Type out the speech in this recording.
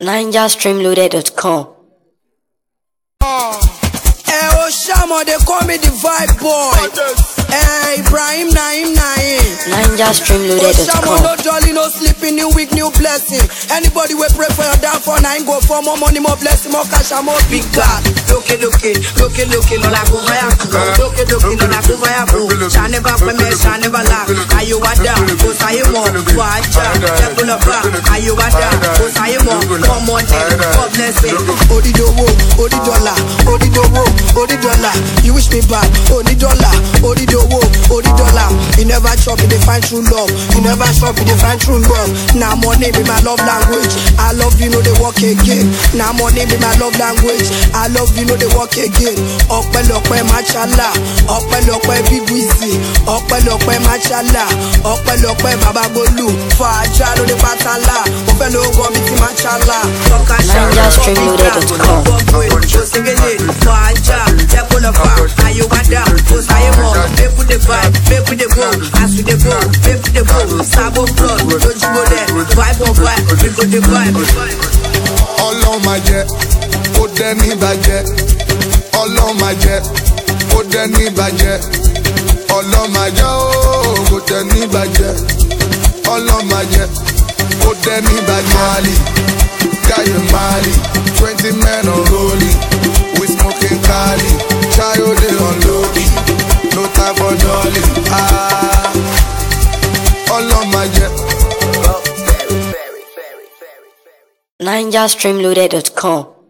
NigerStreamloaded.com. Oshamo, they call me the vibe boy. Ibrahim Naim. NigerStreamloaded.com. Oshamo, no jolly, no sleeping, new week, new blessing. Anybody will pray for your downfall, now go for more money, more blessing, more cash, and more big God. Looking, no la go fire. Looking, no la go fire. Shall never permit, shall never laugh. Are you a down? Who's I more? Watch out, devil of back. Are you a down? Who's I more? Come on, God blessing. Odi dowo, odi dollar, odi dowo, odi dollar. You wish me bad, odi dollar, odi dowo, odi dollar. You never chop, you dey find true love. You never shop, you dey find true love. Now money be my love language. I love you, know they work again. Now money be my love language. I love you, know they work again. Ọpẹ́lọpẹ́ machala, ọpẹ́lọpẹ́ Big Wizzy, ọpẹ́lọpẹ́ machala, ọpẹ́lọpẹ́ Baba Golu. Fàájà ló dé pátálà, mo fẹ́ ló gọ́ mi ti machala. NigerStreamloaded.com. Fàájà, jẹ́kọ̀ lọ fà, ayé wá dà, kò sáyé mọ̀. Make we dey vibe, make we dey go, as we dey go, make we dey go. Sabo blood, lójúgbó dẹ̀, vibe on vibe, we go dey vibe. Ọlọ́run máa jẹ́, ó dẹ́ ní ìbàjẹ́. Ọlọ́run máa jẹ́, ó dẹ́ ní ìbàjẹ́. Ọlọ́run máa jẹ́, ó dẹ́ ní ìbàjẹ́. Ọlọ́run máa jẹ́, ó dẹ́ ní ìbàjẹ́. Mali, Gaye Mali, 20 men on rolling, we smoking Cali, Chayo dey on low key, no time for jolly. Ọlọ́run máa jẹ́. NigerStreamloaded.com.